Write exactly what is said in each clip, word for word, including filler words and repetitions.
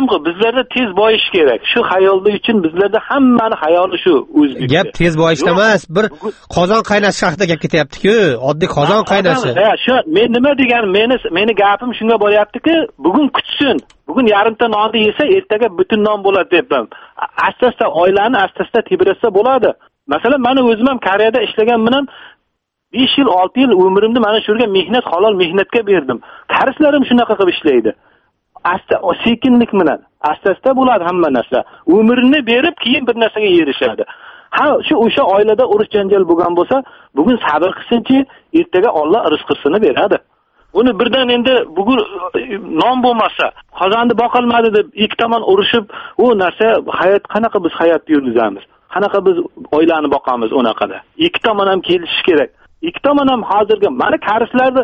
aytdimku, bizlarda tez boyish kerak. Shu xayolda uchun bizlarda hammani xayoli shu o'zbekcha. Gap tez boyishda emas, bir qozon qaynash haqida gap ketyapti-ku. Oddiy qozon qaynashi. Ha, shu men nima deganim, meni meni gapim shunga boryapti-ki, bugun kutsin. Bugun yarimta nonni yesa, ertaga butun non bo'ladi debman. Asta-asta oilani asta-asta tebratsa bo'ladi. Masalan, meni o'zim ham Koreyada ishlagan bilan besh yil, olti yil umrimni mana shu yerga mehnat, halol mehnatga berdim. Qarislarim shunaqa qilib ishlaydi. Asta sekinlik bilan, asta-asta bo'ladi hamma narsa. Umrini berib, keyin bir narsaga erishadi. Ha, shu o'sha oilada urush janjal bo'lgan bo'lsa, bugun sabr qilsinchi, ertaga Alloh rizqini beradi. Uni birdan endi bugun non bo'lmasa, qozonni boqolmadi deb ikki tomon urushib, u narsa hayot qanaqa biz hayot yurgizamiz? Qanaqa biz oilani boqamiz unaqada? Ikki tomon ham kelishish kerak. Ikki tomon ham hozirgi mana qarislarni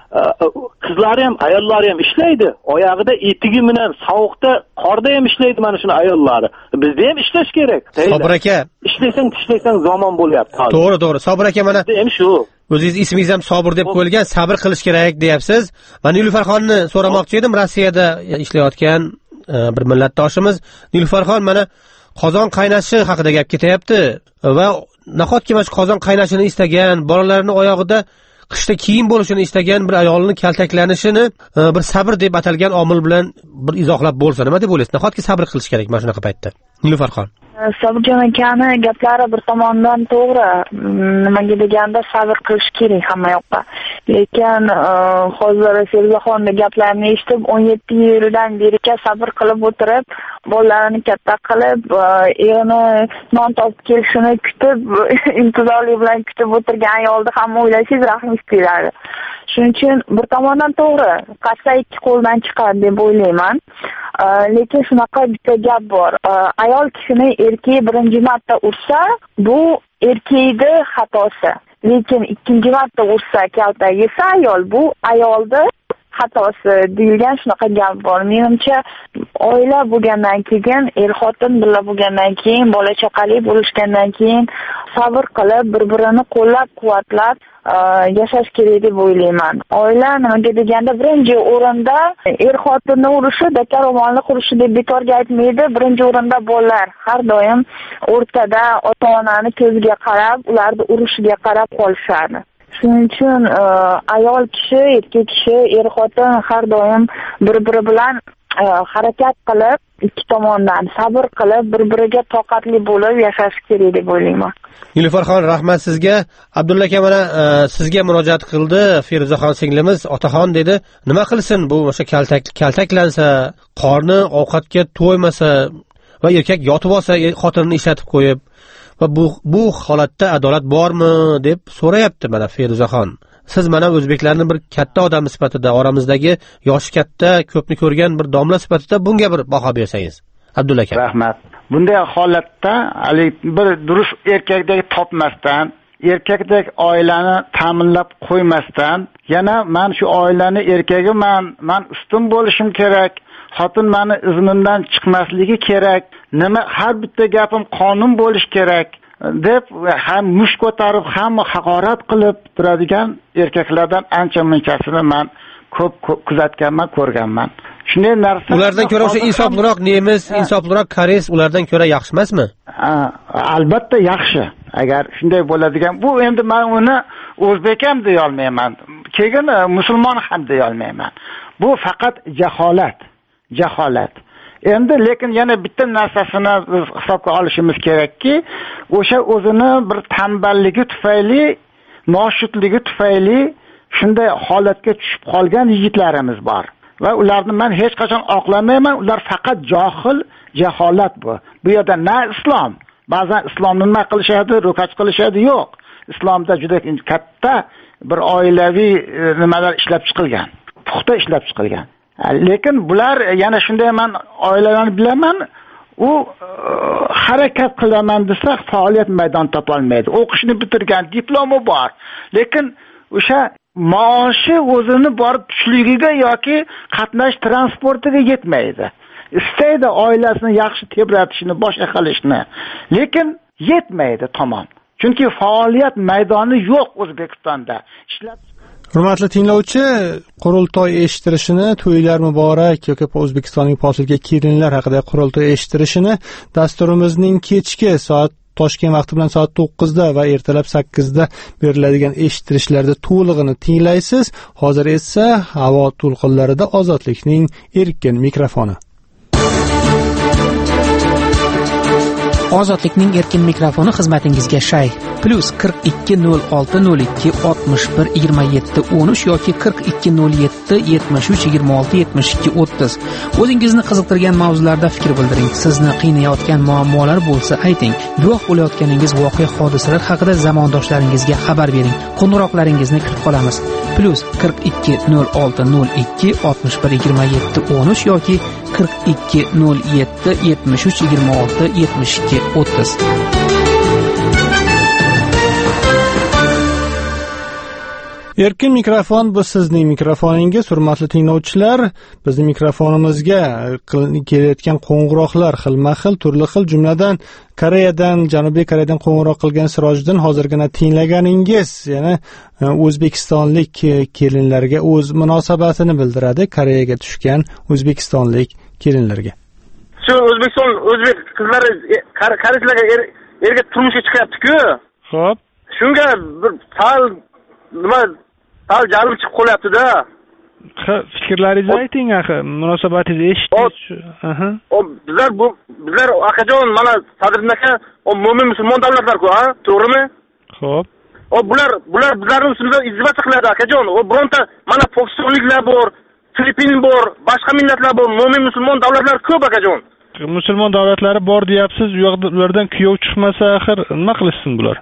qizlari ham, ayollari ham ishlaydi. Oyog'ida etigi bilan sovuqda, qorda ham ishlaydi mana shuni ayollari. Bizda ham ishlash kerak. Sobir aka, ishlasang, ishlasang zamon bo'lyapti hozir. To'g'ri, to'g'ri. Sobir aka, mana ham shu. O'zingiz ismingiz ham Sobir deb qo'yilgan, sabr qilish kerak deyapsiz. Men Nilufar-xonni so'ramoqchi edim, Rossiyada ishlayotgan bir millatdoshimiz. Nilufar-xon mana qozon qaynashi haqida gap ketyapti va nahotki mana qozon qaynashini istagan, bolalarini oyog'ida qishda kiyim bo'lishini istagan bir ayolning kaltaklanishini bir sabr deb atalgan omil bilan bir izohlab bo'lsa, nima deb o'ylaysiz? Nahotki sabr qilish kerak mana shunaqa paytda? Nilufar-xon. Sobirjon akani gaplari bir tomondan to'g'ri. Nimaga deganda sabr qilish kerak hamma yoqqa. Lekin hozir Ferzaxonning gaplarini eshitib, o'n yetti yildan beri sabr qilib o'tirib, bolalarini katta qilib, erini non topib kelishini kutib, intizorli bilan kutib o'tirgan ayolni hamma o'ylasangiz rahmingiz keladi. Shuning uchun bir tomondan to'g'ri, qassa ikki qo'ldan chiqadi deb o'ylayman. Lekin shunaqa bitta gap bor. Ayol kishini erkak birinchi marta ursa, bu erkakning xatosi. Lekin ikkinchi marta ursa, kaltak yesa ayol, bu ayolning xatosi deyilgan shunaqa gap bor. Menimcha oila bo'lgandan keyin, er-xotin birga bo'lgandan keyin, bola chaqali bo'lishgandan keyin sabr qilib, bir-birini qo'llab-quvvatlab yashash kerak deb o'ylayman. Oila nimaga deganda birinchi o'rinda er-xotinni urushi, dakaromonli qurishi deb bekorga aytmaydi. Birinchi o'rinda bolalar har doim o'rtada ota-onani ko'ziga qarab, ularni urushiga qarab qolishadi. Shuning uchun ayol kishi, erkak kishi, er-xotin har doim bir-biri bilan harakat qilib, ikki tomondan sabr qilib, bir-biriga toqatli bo'lib yashash kerak deb o'ylayman. Nilufar-xon, rahmat sizga. Abdulla aka mana sizga murojaat qildi. Feruzaxon singlimiz, otaxon dedi, nima qilsin bu o'sha kaltak kaltaklansa, qorni ovqatga to'ymasa va erkak yotib olsa, xotinini ishlatib qo'yib, va bu bu holatda adolat bormi deb so'rayapti mana Feruzaxon. Siz mana o'zbeklarning bir katta odami sifatida, oramizdagi yoshi katta, ko'pni ko'rgan bir domla sifatida bunga bir baho bersangiz. Abdulla aka. Rahmat. Bunday holatda hali bir durust erkakdek topmasdan, erkakdek oilani ta'minlab qo'ymasdan, yana men shu oilani erkagi men, men ustun bo'lishim kerak, xotin meni izimdan chiqmasligi kerak, nima har bitta gapim qonun bo'lish kerak deb ham mush ko'tarib, ham haqorat qilib turadigan erkaklardan ancha munchasini men ko'p kuzatganman, ko'rganman. Shunday narsa. Ulardan ko'ra o'sha insofliroq nemis, insofliroq koreys ulardan ko'ra yaxshi emasmi? Ha, albatta yaxshi. Agar shunday bo'ladigan, bu endi men uni o'zbek ham deya olmayman, keyin musulmon ham deya olmayman. Bu faqat jaholat, jaholat. Endi lekin yana bitta narsasini biz hisobga olishimiz kerakki, o'sha o'zini bir tamballigi tufayli, noshudligi tufayli shunday holatga tushib qolgan yigitlarimiz bor. Va ularni men hech qachon oqlamayman, ular faqat johil, jaholat bu. Bu yerda na islom, ba'zan islomni nima qilishadi, ro'kach qilishadi, yo'q. Islomda juda katta bir oilaviy nimalar ishlab chiqilgan, puxta ishlab chiqilgan. Lekin bular yana shunday, men oilalarni bilaman, u harakat qilaman desa faoliyat maydon topa olmaydi. O'qishni bitirgan, diplomi bor, lekin o'sha maoshi o'zini borib tushligiga yoki qatnash transportiga yetmaydi. Istaydi oilasini yaxshi tebratishni, boshqa qilishni, lekin yetmaydi tamom. Chunki faoliyat maydoni yo'q O'zbekistonda. Ishlab Hurmatli tinglovchi, qurultoy eshittirishini, to'ylar muborak yoki O'zbekistonning posilka kelinlar haqida qurultoy eshittirishini dasturimizning kechki soat Toshkent vaqti bilan soat to'qqizda va ertalab sakkizda beriladigan eshittirishlarda to'lig'ini tinglaysiz. Hozir esa havo to'lqinlarida Ozodlikning erkin mikrofoni. Ozodlikning erkin mikrofoni xizmatingizga shay. Plus qirq ikki nol olti nol ikki oltmish bir yigirma yetti o'n uch yoki qirq ikki nol yetti yetmish uch yigirma olti yetmish ikki o'ttiz. O'zingizni qiziqtirgan mavzularda fikr bildiring. Sizni qiynayotgan muammolar bo'lsa ayting. Guvoh bo'layotganingiz voqea hodisalar haqida zamondoshlaringizga xabar bering. Qo'ng'iroqlaringizni kutib qolamiz. Plus qirq ikki nol olti nol ikki oltmish bir yigirma yetti o'n uch yoki qirq ikki nol yetti yetmish uch yigirma olti yetmish ikki o'ttiz. Erkin mikrofon bu sizning mikrofoningiz, hurmatli tinglovchilar. Bizning mikrofonimizga kelayotgan qo'ng'iroqlar xilma-xil, turli xil, jumladan Koreyadan, Janubiy Koreyadan qo'ng'iroq qilgan Sirojiddin hozirgina tinglaganingiz, ya'ni o'zbekistonlik kelinlarga o'z munosabatini bildiradi, Koreyaga tushgan o'zbekistonlik kelinlarga. Shu O'zbekiston o'zbek qizlari koreyslarga erga turmushga chiqyapti-ku. Xo'p. Shunga bir sal nima sal jarim chiqib qolyapti-da. Fikrlaringizni ayting, axir munosabatingizni eshitdik. Aha. O bizlar bu bizlar akajon mana Sadriddin aka o mo'min musulmon davlatlar-ku, ha? To'g'rimi? Xo'p. O bular bular bizlarning ustimizda izbat qiladi akajon. O bironta mana Pokistonliklar bor, Filippin bor, boshqa millatlar bor, mo'min musulmon davlatlar ko'p akajon. Musulmon davlatlari bor deyapsiz, ulardan kuyov chiqmasa axir nima qilishsin bular?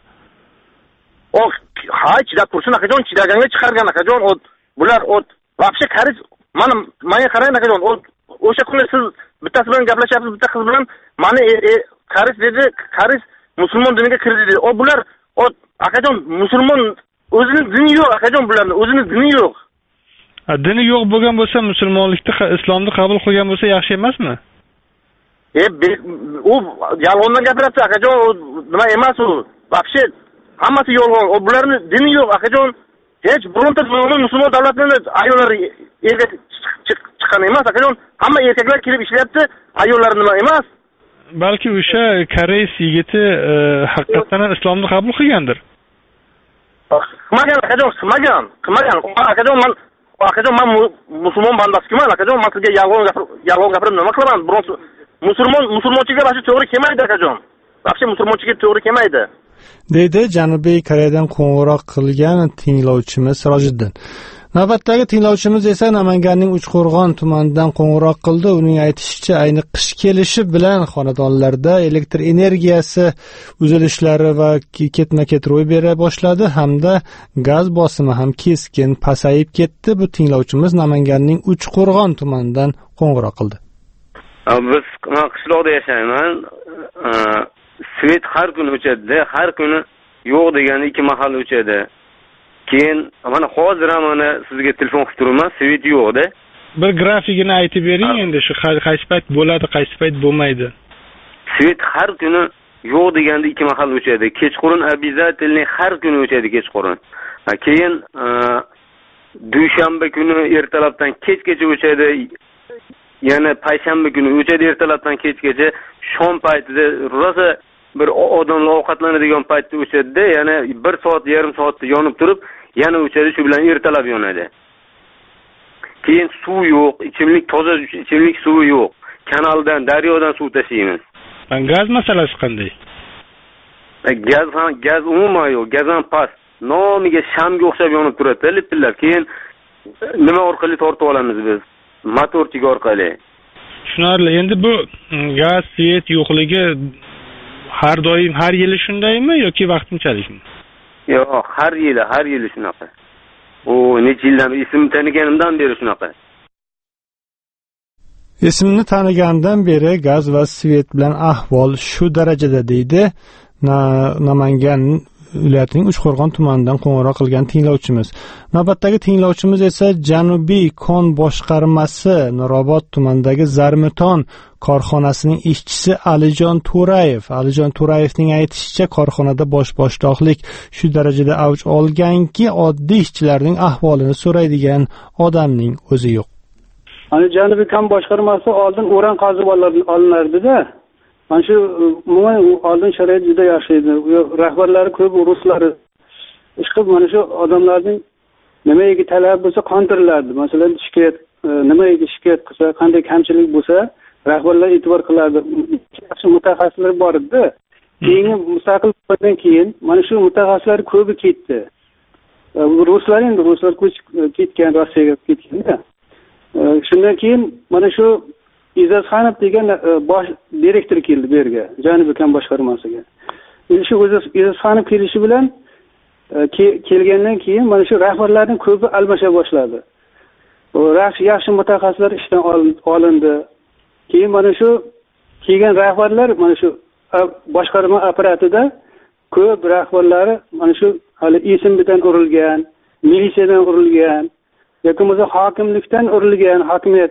O ha, chidab tursin akajon, chidaganga chiqargan akajon. O bular o вообще karis mana menga qarang akajon. O o'sha kuni siz bittasi bilan gaplashyapsiz, bitta qiz bilan mani karis dedi, karis musulmon diniga kirdi dedi. O bular o akajon musulmon o'zining dini yo'q akajon, bularning o'zining dini yo'q. Ha, dini yo'q bo'lgan bo'lsa, musulmonlikni, islomni qabul qilgan bo'lsa yaxshi emasmi? E, u yolg'ondan gapiryapti akajon, nima emas u. Вообще hammasi yolg'on. O bularning dini yo'q akajon. Hech bironta mo'min musulmon davlatlarning ayollari erga chiqqan emas akajon. Hamma erkaklar kelib ishlayapti, ayollar nima emas. Balki o'sha koreys yigiti haqiqatan islomni qabul qilgandir. Qilmagan akajon, qilmagan, qilmagan. Akajon men akajon men musulmon bandasiman akajon, men sizga yolg'on gapirib, yolg'on gapirib nima qilaman? Biroq musulmon musulmonchiga bashi to'g'ri kelmaydi akajon. Вообще musulmonchiga to'g'ri kelmaydi. Deydi Janubiy Koreyadan qo'ng'iroq qilgan tinglovchimiz Sirojiddin. Navbatdagi tinglovchimiz esa Namanganning Uchqo'rg'on tumanidan qo'ng'iroq qildi. Uning aytishicha, ayni qish kelishi bilan xonadonlarda elektr energiyasi uzilishlari va ketma-ket ro'y bera boshladi hamda gaz bosimi ham keskin pasayib ketdi. Bu tinglovchimiz Namanganning Uchqo'rg'on tumanidan qo'ng'iroq qildi. Biz qishloqda yashayman. Svet har kuni o'chadi, har kuni yo'q deganda ikki mahal o'chadi. Keyin mana hozir ham mana sizga telefon qilib turaman, svet yo'q-da. Bir grafikini aytib bering endi, shu qaysi payt bo'ladi, qaysi payt bo'lmaydi. Svet har kuni yo'q deganda ikki mahal o'chadi. Kechqurun обязательно har kuni o'chadi kechqurun. Keyin dushanba kuni ertalabdan kechgacha o'chadi. Yana payshanba kuni o'chadi ertalabdan kechgacha, shom paytida rosa bir odamlar ovqatlanadigan paytda o'chadi-da, yana bir soat, yarim soatda yonib turib, yana o'chadi, shu bilan ertalab yonadi. Keyin suv yo'q, ichimlik toza ichimlik suvi yo'q. Kanaldan, daryodan suv tashiymiz. Gaz masalasi qanday? Gaz ham, gaz umuman yo'q, gaz ham past. Nomiga shamga o'xshab yonib turadi, lipillab. Keyin nima orqali tortib olamiz biz? Motorchik orqali. Tushunarli. Endi bu gaz, svet yo'qligi har doim, har yili shundaymi yoki vaqtinchalikmi? Yo'q, har yili, har yili shunaqa. O necha yildan ism taniganimdan beri shunaqa. Esimni tanigandan beri gaz va svet bilan ahvol shu darajada deydi Namangan viloyatining Uchqo'rg'on tumanidan qo'ng'iroq qilgan tinglovchimiz. Navbatdagi tinglovchimiz esa Janubiy kon boshqarmasi Nurobod tumanidagi Zarmiton korxonasining ishchisi Alijon To'rayev. Alijon To'rayevning aytishicha, korxonada bosh boshdoqlik shu darajada avj olganki, oddiy ishchilarning ahvolini so'raydigan odamning o'zi yo'q. Mana Janubiy kon boshqarmasi oldin o'ran qazib olinardi-da. Mana shu umuman oldin sharoit juda yaxshi edi. Rahbarlari ko'p ruslar. Ishqib mana shu odamlarning nimaga talab bo'lsa qondiriladi. Masalan, shikoyat nimaga shikoyat qilsa, qanday kamchilik bo'lsa, rahbarlar e'tibor qilardi. Yaxshi mutaxassislar bor edi. Keyin mustaqil bo'lgandan keyin mana shu mutaxassislar ko'pi ketdi. Ruslar endi ruslar ketgan, Rossiyaga ketganda. Shundan keyin mana shu Izasxanov degan bosh direktor keldi bu yerga, Janubiy kon boshqarmasiga. Endi shu Izasxanov kelishi bilan kelgandan keyin mana shu rahbarlarning ko'pi almasha boshladi. Yaxshi mutaxassislar ishdan olindi. Keyin mana shu kelgan rahbarlar mana shu boshqarma apparatida ko'p rahbarlari mana shu hali ismdan urilgan, militsiyadan urilgan, yoki bo'lmasa hokimlikdan urilgan, hokimiyat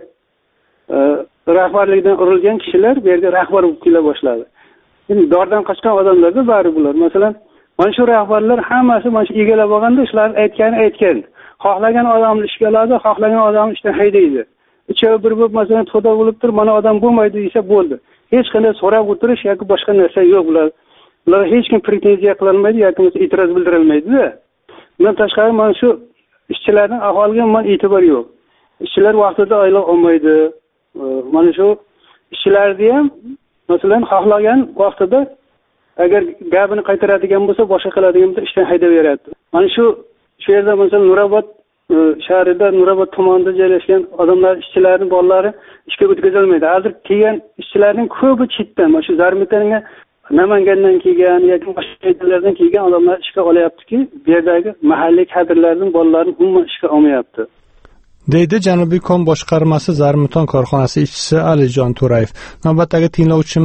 rahbarlikdan urilgan kishilar bu yerga rahbar bo'lib kela boshladi. Endi dordan qochgan odamlarda bari bular. Masalan, mana shu rahbarlar hammasi mana shu egallab olganda ishlar aytgani aytgan. Xohlagan odamni ishga oladi, xohlagan odamni ishdan haydaydi. Uchovi bir bo'lib masalan xudo bo'lib turib, mana odam bo'lmaydi desa bo'ldi. Hech qanday so'rab o'tirish yoki boshqa narsa yo'q bular. Ular hech kim pretenziya qila olmaydi yoki e'tiroz bildira olmaydi-da. Bundan tashqari mana shu ishchilarning ahvoliga man e'tibor yo'q. Ishchilar vaqtida oylab olmaydi. Mana shu ishchilarni ham masalan xohlagan vaqtida agar gapini qaytaradigan bo'lsa, boshqa qiladigan bo'lsa ishdan haydab beradi. Mana shu shu yerda masalan Nurobod shahrida, Nurobod tumanida joylashgan odamlar, ishchilarning bolalari ishga o'tkazilmaydi. Hozir kelgan ishchilarning ko'pi chetdan, mana shu Zarmitonga Namangandan kelgan yoki boshqa joylardan kelgan odamlar ishga olyaptiki, bu yerdagi mahalliy kadrlarning bolalarini umuman ishga olmayapti. deydi Janubiy kon boshqarmasi Zarmiton korxonasi ishchisi Alijon To'rayev. Navbatdagi tinglovchimiz